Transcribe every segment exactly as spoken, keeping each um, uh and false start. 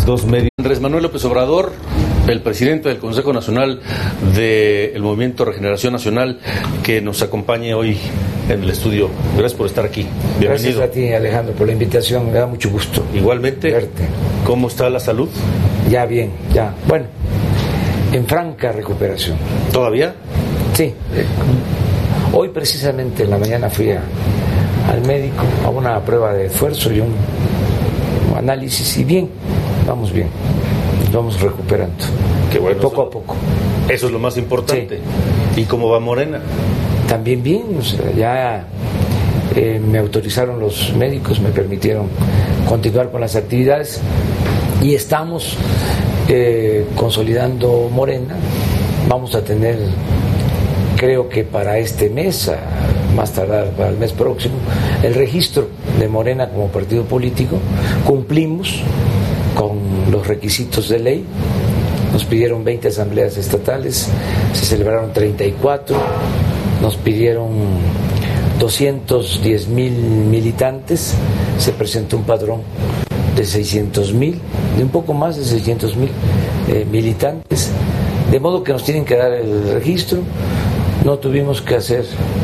dos medios. Andrés Manuel López Obrador, el presidente del Consejo Nacional del Movimiento Regeneración Nacional, que nos acompañe hoy en el estudio. Gracias por estar aquí. Bienvenido. Gracias a ti, Alejandro, por la invitación. Me da mucho gusto Igualmente. verte. ¿Cómo está la salud? Ya bien, ya. Bueno, en franca recuperación. ¿Todavía? Sí. Hoy precisamente en la mañana fui a, al médico a una prueba de esfuerzo y un, un análisis, y bien, vamos bien, nos vamos recuperando. Qué bueno. Poco eso, a poco. Eso es lo más importante. Sí. ¿Y cómo va Morena? También bien, o sea, ya eh, me autorizaron los médicos, me permitieron continuar con las actividades y estamos eh, consolidando Morena. Vamos a tener, creo que para este mes, a más tardar para el mes próximo, el registro de Morena como partido político. Cumplimos con los requisitos de ley. Nos pidieron veinte asambleas estatales, se celebraron treinta y cuatro, nos pidieron doscientos diez mil militantes, se presentó un padrón de seiscientos mil, de un poco más de seiscientos mil eh, militantes, de modo que nos tienen que dar el registro. No tuvimos que hacer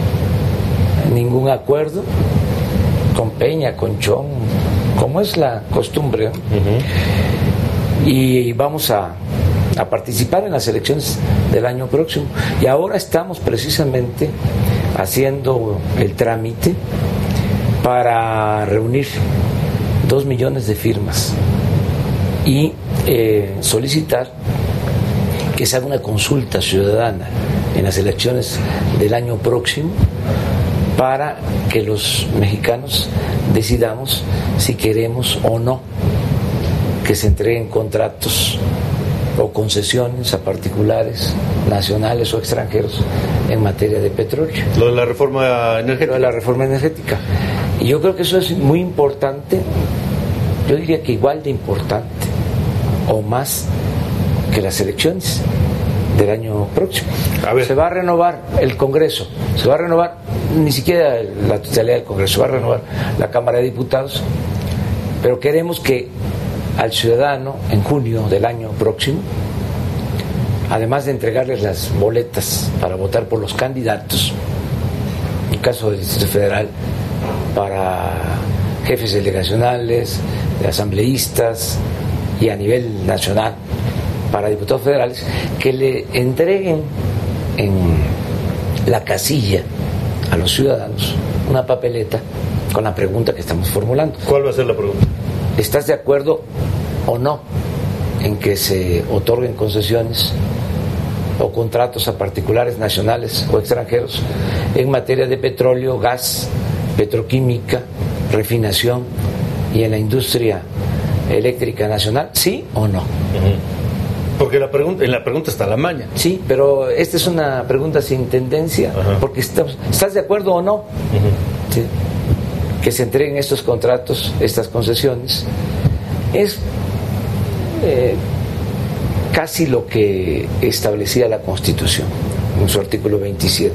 ningún acuerdo con Peña, con Chong, como es la costumbre, ¿no? Uh-huh. Y vamos a, a participar en las elecciones del año próximo. Y ahora estamos precisamente haciendo el trámite para reunir dos millones de firmas y eh, solicitar que se haga una consulta ciudadana en las elecciones del año próximo para que los mexicanos decidamos si queremos o no que se entreguen contratos o concesiones a particulares, nacionales o extranjeros, en materia de petróleo. Lo de la reforma energética. Lo de la reforma energética. Y yo creo que eso es muy importante, yo diría que igual de importante o más que las elecciones del año próximo. A ver. Se va a renovar el Congreso, se va a renovar ni siquiera la totalidad del Congreso, se va a renovar la Cámara de Diputados, pero queremos que al ciudadano en junio del año próximo, además de entregarles las boletas para votar por los candidatos, en el caso del Distrito Federal, para jefes delegacionales, asambleístas y a nivel nacional para diputados federales, que le entreguen en la casilla a los ciudadanos una papeleta con la pregunta que estamos formulando. ¿Cuál va a ser la pregunta? ¿Estás de acuerdo o no en que se otorguen concesiones o contratos a particulares nacionales o extranjeros en materia de petróleo, gas, petroquímica, refinación y en la industria eléctrica nacional? ¿Sí o no? Uh-huh. Porque la pregunta, en la pregunta está la maña. Sí, pero esta es una pregunta sin tendencia. Uh-huh. Porque estamos, ¿estás de acuerdo o no? Uh-huh. Sí. Que se entreguen estos contratos, estas concesiones. Es eh, casi lo que establecía la Constitución en su artículo veintisiete.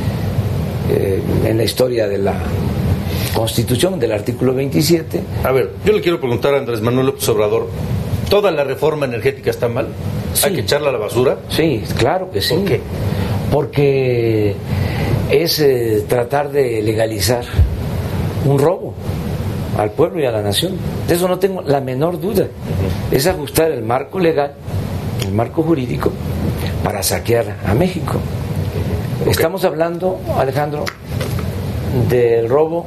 Eh, en la historia de la Constitución, del artículo veintisiete. A ver, yo le quiero preguntar a Andrés Manuel López Obrador, ¿toda la reforma energética está mal? Sí. ¿Hay que echarla a la basura? Sí, claro que sí. ¿Por qué? Porque es eh, tratar de legalizar un robo al pueblo y a la nación. De eso no tengo la menor duda. Uh-huh. Es ajustar el marco legal, el marco jurídico, para saquear a México. Okay. Estamos hablando, Alejandro, del robo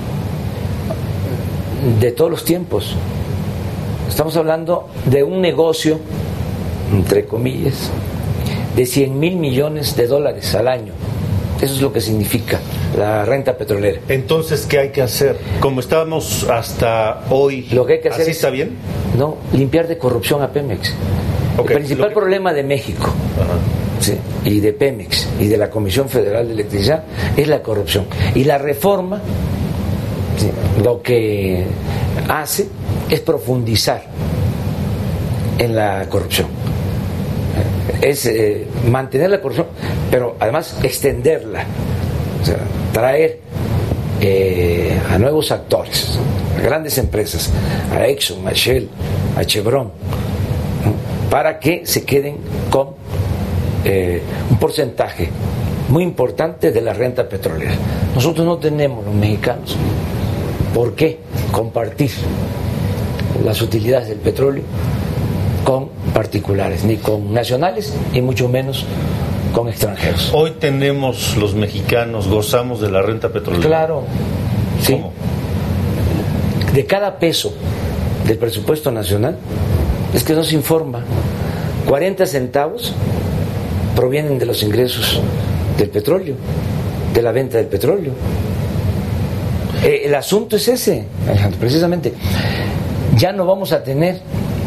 de todos los tiempos. Estamos hablando de un negocio, entre comillas, de cien mil millones de dólares al año. Eso es lo que significa la renta petrolera. Entonces, ¿qué hay que hacer? Como estábamos hasta hoy, lo que hay que hacer ¿así es, está bien? No, limpiar de corrupción a Pemex. Okay. El principal que... problema de México, sí, y de Pemex y de la Comisión Federal de Electricidad es la corrupción. Y la reforma, sí, lo que hace es profundizar en la corrupción. Es eh, mantener la corrupción, pero además extenderla, o sea, traer eh, a nuevos actores a grandes empresas, a Exxon, a Shell, a Chevron, ¿no? Para que se queden con eh, un porcentaje muy importante de la renta petrolera. Nosotros no tenemos, los mexicanos, por qué compartir las utilidades del petróleo con particulares, ni con nacionales, y mucho menos con extranjeros. Hoy tenemos, los mexicanos, gozamos de la renta petrolera. Claro, sí. ¿Cómo? De cada peso del presupuesto nacional, es que no se informa, cuarenta centavos provienen de los ingresos del petróleo, de la venta del petróleo. Eh, el asunto es ese, Alejandro, precisamente. Ya no vamos a tener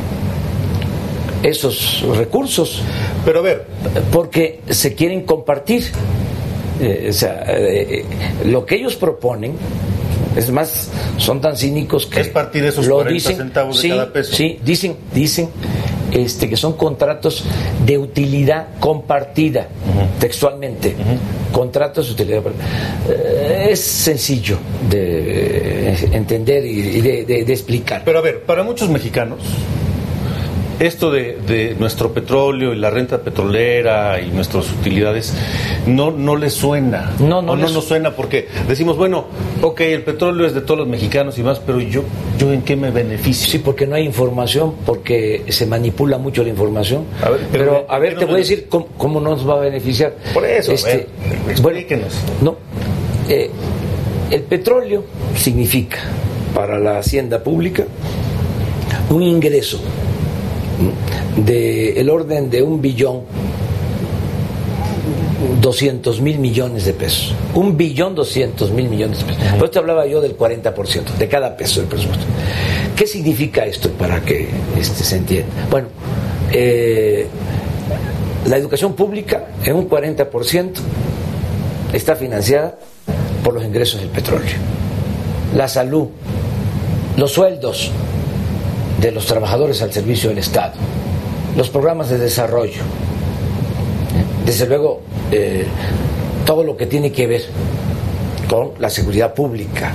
esos recursos. Pero a ver, porque se quieren compartir. Eh, o sea, eh, lo que ellos proponen, es más, son tan cínicos que es partir esos lo cuarenta dicen, centavos de sí, cada peso. Sí, dicen, dicen este, que son contratos de utilidad compartida, uh-huh. textualmente, uh-huh. contratos de utilidad compartida. Eh, es sencillo de entender y de, de, de explicar. Pero a ver, para muchos mexicanos, esto de, de nuestro petróleo y la renta petrolera y nuestras utilidades no, no les suena. No, no, o no les... nos suena porque decimos, bueno, ok, el petróleo es de todos los mexicanos y más, pero yo, yo ¿en qué me beneficio? Sí, porque no hay información, porque se manipula mucho la información. A ver, pero, pero a ver, te voy a decir cómo, cómo nos va a beneficiar. Por eso, este, a ver, explíquenos. Bueno, no, eh, el petróleo significa para la hacienda pública un ingreso del de orden de un billón doscientos mil millones de pesos, un billón doscientos mil millones de pesos. Por eso te hablaba yo del cuarenta por ciento de cada peso del presupuesto. ¿Qué significa esto para que este, se entienda? Bueno, eh, la educación pública en un cuarenta por ciento está financiada por los ingresos del petróleo. La salud, los sueldos de los trabajadores al servicio del Estado, los programas de desarrollo, desde luego eh, todo lo que tiene que ver con la seguridad pública.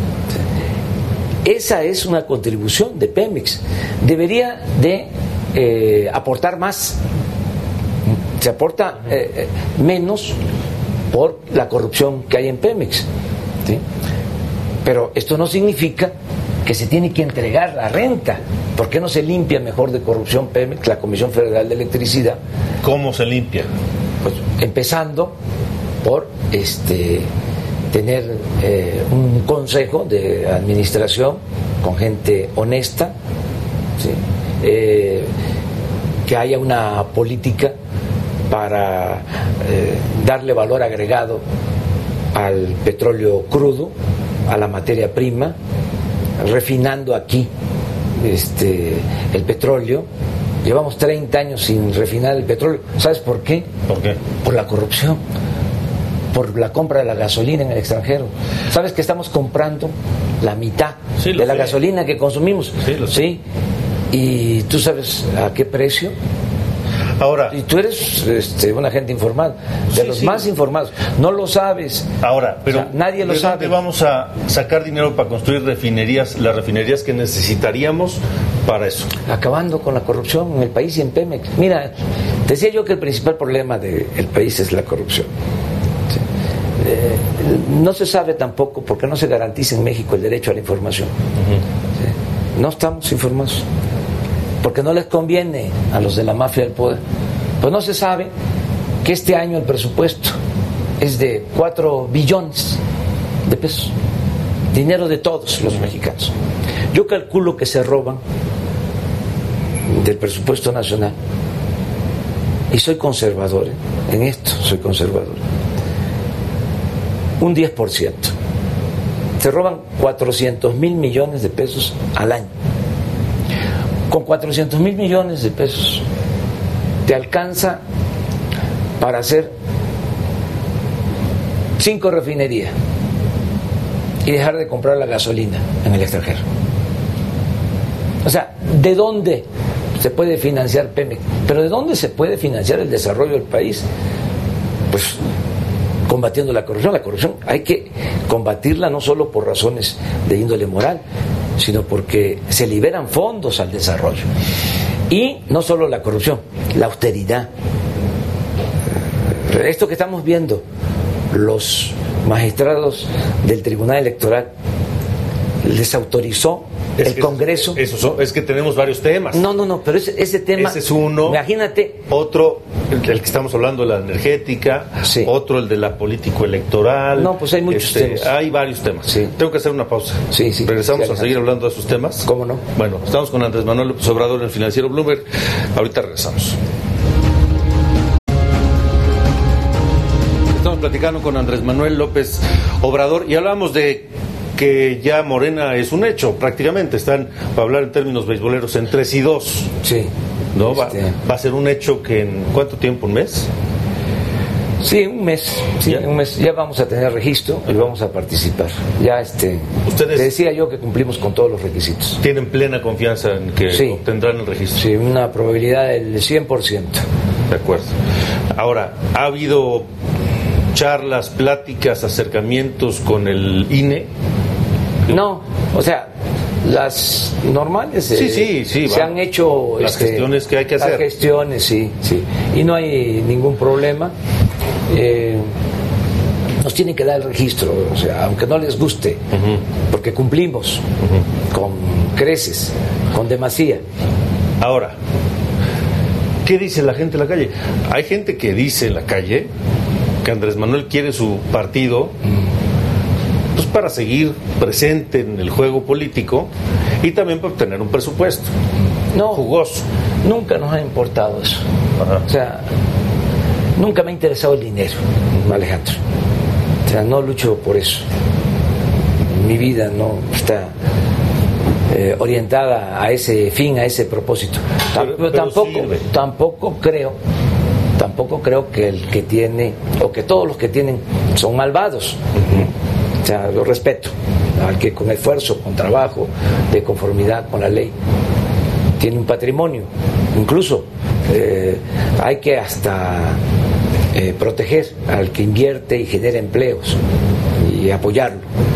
Esa es una contribución de Pemex. Debería de eh, aportar más. Se aporta eh, menos por la corrupción que hay en Pemex, ¿sí? Pero esto no significa que se tiene que entregar la renta. ¿Por qué no se limpia mejor de corrupción Pemex, la Comisión Federal de Electricidad? ¿Cómo se limpia? Pues empezando por este tener eh, un consejo de administración con gente honesta, ¿sí? eh, que haya una política para eh, darle valor agregado al petróleo crudo, a la materia prima, refinando aquí este el petróleo. Llevamos treinta años sin refinar el petróleo. ¿Sabes por qué? ¿Por qué? Por la corrupción, por la compra de la gasolina en el extranjero. ¿Sabes que estamos comprando la mitad sí, de la sé. gasolina que consumimos? Sí, lo sé. ¿Sí? ¿Y tú sabes a qué precio? Ahora, y tú eres este, una gente informada, de sí, los sí. más informados. No lo sabes. Ahora, pero o sea, nadie lo ¿de sabe. dónde vamos a sacar dinero para construir refinerías, las refinerías que necesitaríamos para eso? Acabando con la corrupción en el país y en Pemex. Mira, decía yo que el principal problema del país es la corrupción. Sí. Eh, no se sabe tampoco porque no se garantiza en México el derecho a la información. Uh-huh. Sí. No estamos informados porque no les conviene a los de la mafia del poder. Pues no se sabe que este año el presupuesto es de cuatro billones de pesos, dinero de todos los mexicanos. Yo calculo que se roban del presupuesto nacional, y soy conservador, ¿eh? en esto soy conservador, un diez por ciento. Se roban cuatrocientos mil millones de pesos al año. Con cuatrocientos mil millones de pesos te alcanza para hacer cinco refinerías y dejar de comprar la gasolina en el extranjero. O sea, ¿de dónde se puede financiar Pemex? Pero ¿de dónde se puede financiar el desarrollo del país? Pues combatiendo la corrupción. La corrupción hay que combatirla no solo por razones de índole moral, sino porque se liberan fondos al desarrollo. Y no solo la corrupción, la austeridad. Esto que estamos viendo, los magistrados del Tribunal Electoral les autorizó es el que, Congreso. Eso son, es que tenemos varios temas. No, no, no, pero ese, ese tema. Ese es uno. Imagínate. Otro, el, el que estamos hablando, la energética. Sí. Otro, el de la político-electoral. No, pues hay muchos este, temas. Hay varios temas. Sí. Tengo que hacer una pausa. Sí, sí. Regresamos sí, a seguir hablando de esos temas. ¿Cómo no? Bueno, estamos con Andrés Manuel López Obrador en el financiero Bloomberg. Ahorita regresamos. Estamos platicando con Andrés Manuel López Obrador y hablamos de que ya Morena es un hecho, prácticamente. Están, para hablar en términos beisboleros, en tres y dos. Sí. ¿No? Va, Este... va a ser un hecho que en ¿cuánto tiempo? ¿Un mes? Sí, un mes. Sí, un mes. Ya vamos a tener registro y vamos a participar. Ya este. Ustedes te decía yo que cumplimos con todos los requisitos. ¿Tienen plena confianza en que sí. obtendrán el registro? Sí, una probabilidad del cien por ciento. De acuerdo. Ahora, ¿ha habido charlas, pláticas, acercamientos con el I N E? No, o sea, las normales sí, sí, sí, se va. han hecho las este, gestiones que hay que hacer. Las gestiones, sí, sí. Y no hay ningún problema. Eh, nos tienen que dar el registro, o sea, aunque no les guste, uh-huh. porque cumplimos uh-huh. con creces, con demasía. Ahora, ¿qué dice la gente en la calle? Hay gente que dice en la calle que Andrés Manuel quiere su partido pues para seguir presente en el juego político y también para obtener un presupuesto no, jugoso. Nunca nos ha importado eso. Ajá. O sea, nunca me ha interesado el dinero, Alejandro. O sea, no lucho por eso. Mi vida no está eh, orientada a ese fin, a ese propósito. Pero, pero tampoco, sirve. tampoco creo, tampoco creo que el que tiene, o que todos los que tienen son malvados. Uh-huh. O sea, lo respeto al que con esfuerzo, con trabajo, de conformidad con la ley, tiene un patrimonio. Incluso eh, hay que hasta eh, proteger al que invierte y genera empleos y apoyarlo.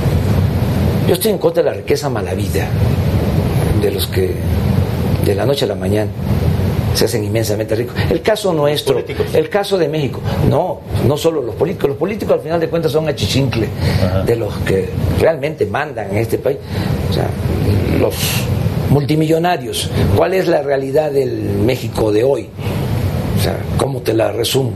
Yo estoy en contra de la riqueza malavida, de los que de la noche a la mañana se hacen inmensamente ricos. El caso nuestro, políticos. El caso de México, no, no solo los políticos, los políticos al final de cuentas son achichincle de los que realmente mandan en este país. O sea, los multimillonarios. ¿Cuál es la realidad del México de hoy? O sea, ¿cómo te la resumo?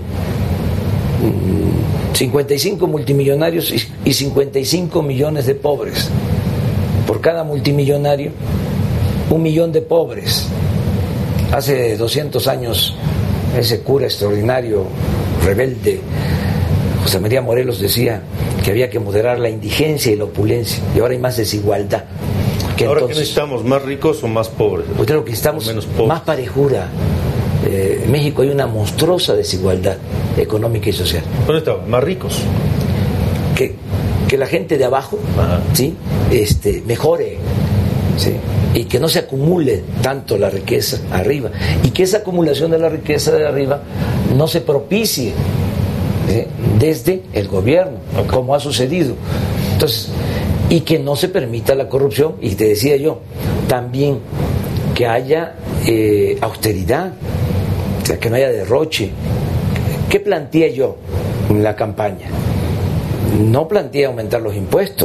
cincuenta y cinco multimillonarios y cincuenta y cinco millones de pobres. Por cada multimillonario, un millón de pobres. Hace doscientos años, ese cura extraordinario, rebelde, José María Morelos, decía que había que moderar la indigencia y la opulencia, y ahora hay más desigualdad. Que ¿Ahora entonces, qué necesitamos? ¿Más ricos o más pobres? Pues creo que necesitamos más parejura. Eh, en México hay una monstruosa desigualdad económica y social. ¿Dónde estamos? ¿Más ricos? Que, que la gente de abajo, ¿sí? este, mejore, ¿sí? Y que no se acumule tanto la riqueza arriba, y que esa acumulación de la riqueza de arriba no se propicie, ¿sí? desde el gobierno, okay. como ha sucedido. Entonces, y que no se permita la corrupción, y te decía yo, también que haya eh, austeridad, o sea, que no haya derroche. ¿Qué planteé yo en la campaña? No planteé aumentar los impuestos.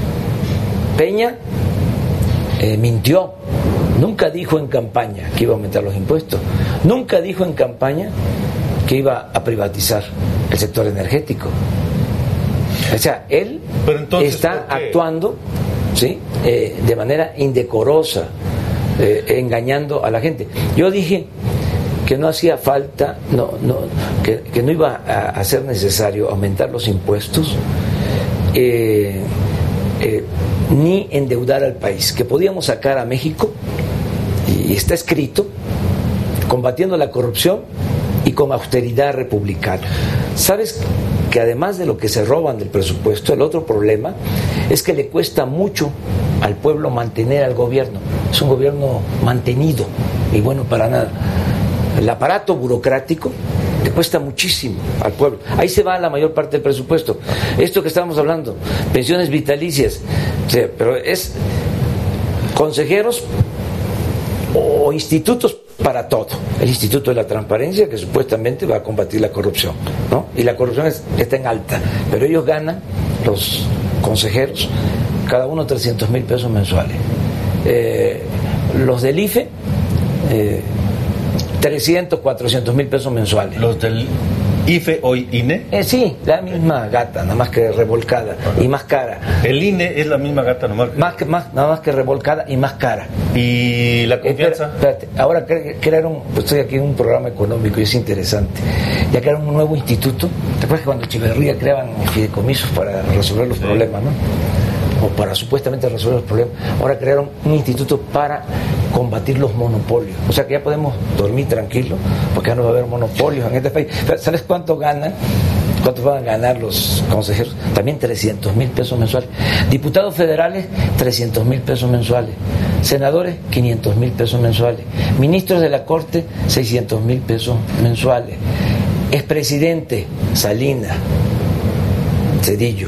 Peña eh, mintió, nunca dijo en campaña que iba a aumentar los impuestos, nunca dijo en campaña que iba a privatizar el sector energético. O sea, él está actuando, ¿sí? eh, de manera indecorosa, eh, engañando a la gente. Yo dije que no hacía falta, no, no, que, que no iba a, a ser necesario aumentar los impuestos, eh, eh, ni endeudar al país, que podíamos sacar a México, y está escrito, combatiendo la corrupción y con austeridad republicana. ¿Sabes que además de lo que se roban del presupuesto, el otro problema es que le cuesta mucho al pueblo mantener al gobierno? Es un gobierno mantenido y bueno para nada. El aparato burocrático le cuesta muchísimo al pueblo. Ahí se va la mayor parte del presupuesto. Esto que estamos hablando, pensiones vitalicias, o sea, pero es consejeros o institutos para todo. El Instituto de la Transparencia, que supuestamente va a combatir la corrupción, ¿no? Y la corrupción es, está en alta, pero ellos ganan, los consejeros, cada uno trescientos mil pesos mensuales. Eh, los del I F E, eh, trescientos, cuatrocientos mil pesos mensuales. Los del I F E o I N E. Eh, sí, la misma gata, nada más que revolcada y más cara. El I N E es la misma gata, nomás que... Más que, más, nada más que revolcada y más cara. ¿Y la confianza? Eh, espérate, espérate. Ahora cre crearon, pues estoy aquí en un programa económico y es interesante. Ya crearon un nuevo instituto. ¿Te acuerdas que cuando Echeverría creaban fideicomisos para resolver los sí. problemas, ¿no? O para supuestamente resolver los problemas? Ahora crearon un instituto para combatir los monopolios. O sea que ya podemos dormir tranquilos, porque ya no va a haber monopolios en este país. ¿Sabes cuánto ganan? ¿Cuánto van a ganar los consejeros? También trescientos mil pesos mensuales. Diputados federales, trescientos mil pesos mensuales. Senadores, quinientos mil pesos mensuales. Ministros de la Corte, seiscientos mil pesos mensuales. Expresidente, Salinas, Cedillo,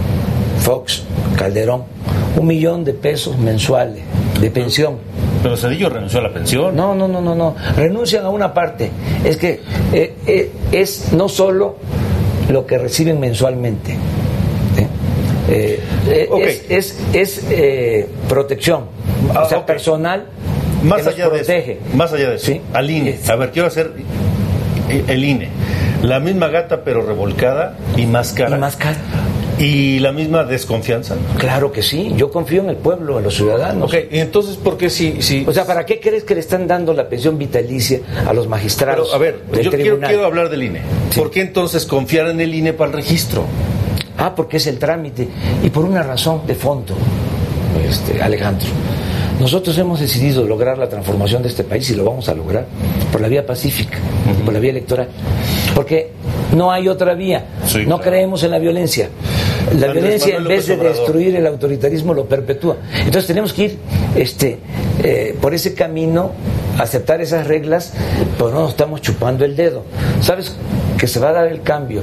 Fox, Calderón, un millón de pesos mensuales de pensión. Pero Cedillo renunció a la pensión. No, no, no, no, no. Renuncian a una parte. Es que eh, eh, es no solo lo que reciben mensualmente. ¿eh? Eh, eh, okay. Es, es, es eh, protección, ah, o sea, okay. personal. Más que allá nos protege. de eso, más allá de eso, ¿sí? Al I N E. A ver, quiero hacer el I N E. La misma gata pero revolcada y más cara. Y más cara. ¿Y la misma desconfianza? Claro que sí, yo confío en el pueblo, en los ciudadanos. Ok, y entonces, ¿por qué si, si... O sea, ¿para qué crees que le están dando la pensión vitalicia a los magistrados? Pero, a ver, del yo quiero, quiero hablar del I N E. Sí. ¿Por qué entonces confiar en el I N E para el registro? Ah, porque es el trámite. Y por una razón de fondo, este, Alejandro. Nosotros hemos decidido lograr la transformación de este país y lo vamos a lograr por la vía pacífica, uh-huh. por la vía electoral. Porque no hay otra vía. Sí, no claro. creemos en la violencia. La Andrés violencia, Manuel en vez de Obrador. destruir el autoritarismo, lo perpetúa. Entonces tenemos que ir este, eh, por ese camino, aceptar esas reglas, pero no nos estamos chupando el dedo. ¿Sabes que se va a dar el cambio?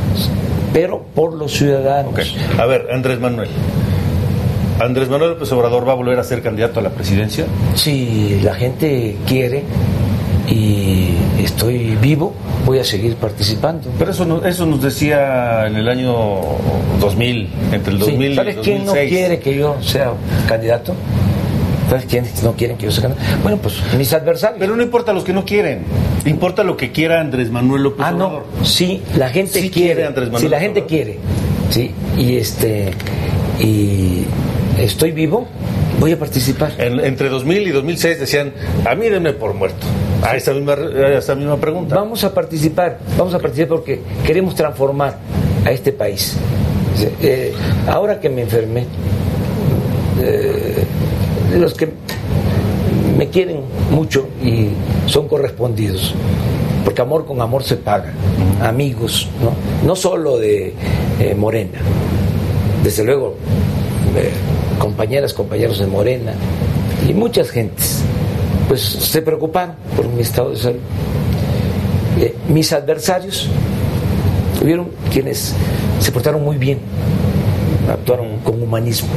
Pero por los ciudadanos. Okay. A ver, Andrés Manuel. ¿Andrés Manuel López Obrador va a volver a ser candidato a la presidencia? Si la gente quiere y estoy vivo, voy a seguir participando. Pero eso, no, eso nos decía en el año dos mil, entre el dos mil sí. ¿Sabes y el dos mil seis? ¿Quién no quiere que yo sea candidato? ¿Sabes quiénes no quieren que yo sea candidato? Bueno, pues mis adversarios. Pero no importa los que no quieren, importa lo que quiera Andrés Manuel López ah, Obrador. Ah, no, sí, la gente sí quiere, quiere Andrés Manuel si la López gente Obrador. quiere, sí, y este, y estoy vivo, voy a participar. En, entre dos mil y dos mil seis decían, a mí denme por muerto. A esta misma, a esta misma pregunta. Vamos a participar, vamos a participar porque queremos transformar a este país. Eh, ahora que me enfermé, eh, los que me quieren mucho y son correspondidos, porque amor con amor se paga, amigos, no, no solo de eh, Morena, desde luego eh, compañeras, compañeros de Morena y muchas gentes, pues se preocuparon por mi estado de salud. Eh, mis adversarios hubieron quienes se portaron muy bien, actuaron con humanismo,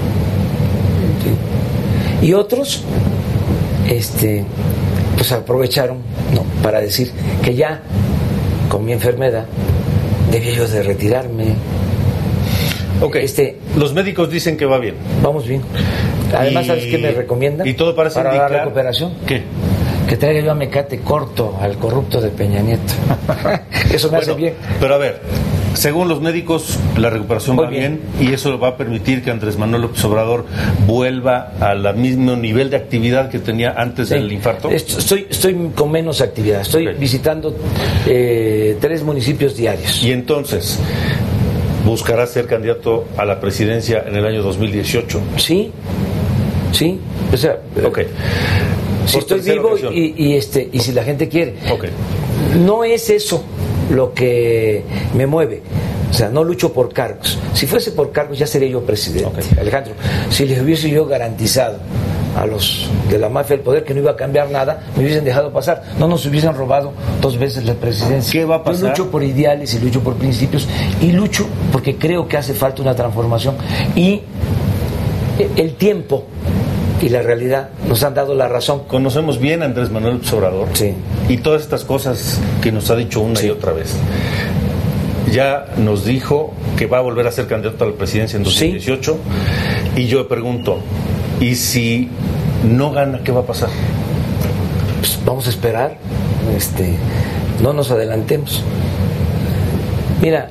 ¿sí? Y otros este pues aprovecharon, ¿no?, para decir que ya con mi enfermedad debía yo de retirarme. Ok, este, los médicos dicen que va bien. Vamos bien. Además, y, ¿sabes qué me recomiendan? Y todo parece para indicar... la recuperación. ¿Qué? Que traiga yo a Mecate corto al corrupto de Peña Nieto. Eso me bueno, hace bien. Pero a ver, según los médicos, la recuperación Muy va bien. bien y eso va a permitir que Andrés Manuel López Obrador vuelva al mismo nivel de actividad que tenía antes sí. del infarto. Estoy, estoy con menos actividad. Estoy okay. visitando eh, tres municipios diarios. Y entonces, ¿buscará ser candidato a la presidencia en el año dos mil dieciocho? Sí, sí. O sea, ok. Si estoy vivo y, y este y si la gente quiere. Okay. No es eso lo que me mueve. O sea, no lucho por cargos. Si fuese por cargos ya sería yo presidente. Okay. Alejandro, si les hubiese yo garantizado a los de la mafia del poder que no iba a cambiar nada, me hubiesen dejado pasar. No nos hubiesen robado dos veces la presidencia. ¿Qué va a pasar? Yo lucho por ideales y lucho por principios y lucho porque creo que hace falta una transformación y el tiempo y la realidad nos han dado la razón. Conocemos bien a Andrés Manuel López Obrador, sí, y todas estas cosas que nos ha dicho una sí. y otra vez. Ya nos dijo que va a volver a ser candidato a la presidencia en dos mil dieciocho, sí. y yo pregunto, ¿y si no gana, qué va a pasar? Pues vamos a esperar, este, no nos adelantemos. Mira,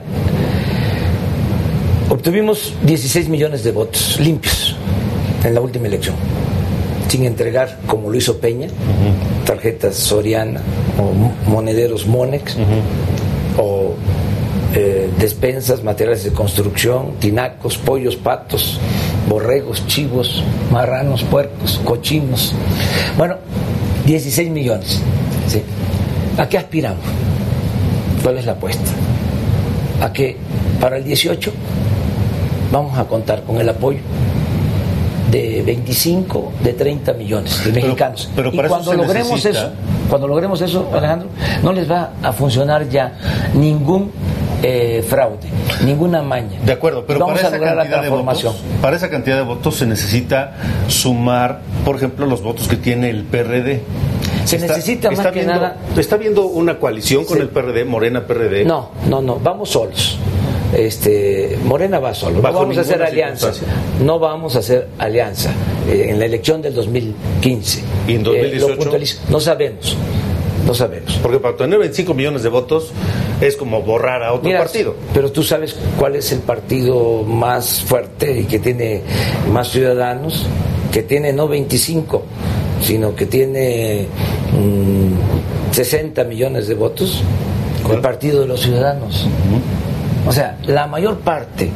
obtuvimos dieciséis millones de votos limpios en la última elección, sin entregar, como lo hizo Peña, uh-huh. tarjetas Soriana o monederos Monex, uh-huh. o eh, despensas, materiales de construcción, tinacos, pollos, patos, borregos, chivos, marranos, puercos, cochinos. Bueno, dieciséis millones. ¿Sí? ¿A qué aspiramos? ¿Cuál es la apuesta? A que para el dieciocho vamos a contar con el apoyo de veinticinco, de treinta millones de mexicanos. Pero, pero y cuando logremos necesita... eso, cuando logremos eso, Alejandro, no les va a funcionar ya ningún eh, fraude, ninguna maña. De acuerdo, pero vamos para a esa lograr cantidad la transformación. De votos, para esa cantidad de votos se necesita sumar, por ejemplo, los votos que tiene el P R D. Se está, necesita más está que viendo, nada. ¿Está viendo una coalición con sí. el P R D, Morena P R D? No, no, no, vamos solos. Este, Morena va solo. No vamos a hacer alianza. No vamos a hacer alianza eh, en la elección del dos mil quince. ¿Y en dos mil dieciocho? Eh, no sabemos. No sabemos. Porque para obtener veinticinco millones de votos es como borrar a otro Mira, partido. Pero tú sabes cuál es el partido más fuerte y que tiene más ciudadanos, que tiene no veinticinco, sino que tiene mmm, sesenta millones de votos. ¿Cuál? El Partido de los Ciudadanos. Uh-huh. O sea, la mayor parte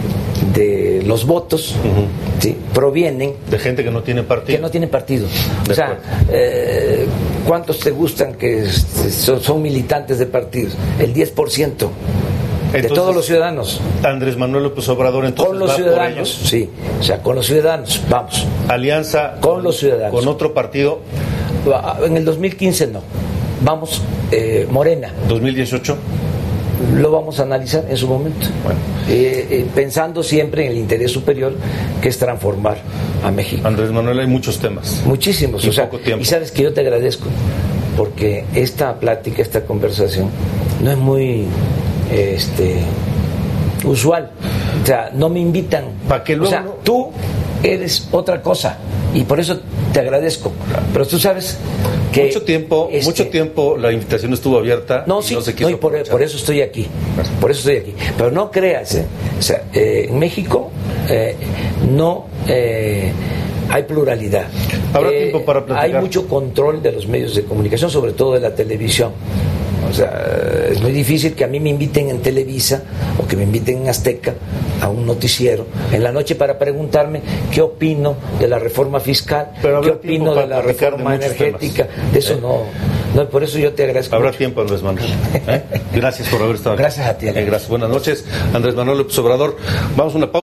de los votos uh-huh. ¿sí? provienen de gente que no tiene partido. Que no tiene partido. De o sea, eh, ¿cuántos te gustan que son, son militantes de partidos? El diez por ciento. Entonces, de todos los ciudadanos. Andrés Manuel López Obrador, entonces con los va ciudadanos, por ellos. Sí, o sea, con los ciudadanos, vamos. Alianza con, con los ciudadanos. Con otro partido. En el dos mil quince no. Vamos, eh, Morena. ¿dos mil dieciocho? Lo vamos a analizar en su momento. Bueno. Eh, eh, pensando siempre en el interés superior, que es transformar a México. Andrés Manuel, hay muchos temas. Muchísimos. Y o sea, poco tiempo. Y sabes que yo te agradezco, porque esta plática, esta conversación, no es muy este usual. O sea, no me invitan. ¿Para que luego? O sea, tú eres otra cosa y por eso te agradezco. Pero tú sabes que mucho tiempo, este, mucho tiempo la invitación estuvo abierta. No, y sí, no, se quiso no y por, por eso estoy aquí. Por eso estoy aquí. Pero no creas, ¿eh? O sea, eh, en México eh, no eh, hay pluralidad. Habrá eh, tiempo para platicar. Hay mucho control de los medios de comunicación, sobre todo de la televisión. O sea, es muy difícil que a mí me inviten en Televisa o que me inviten en Azteca a un noticiero en la noche para preguntarme qué opino de la reforma fiscal, qué opino de la reforma de energética. Temas. De eso ¿Eh? no, no, por eso yo te agradezco. Habrá mucho. tiempo, Andrés Manuel. ¿Eh? Gracias por haber estado aquí. Gracias a ti. Eh, gracias. Buenas noches, Andrés Manuel López Obrador. Vamos a una pausa.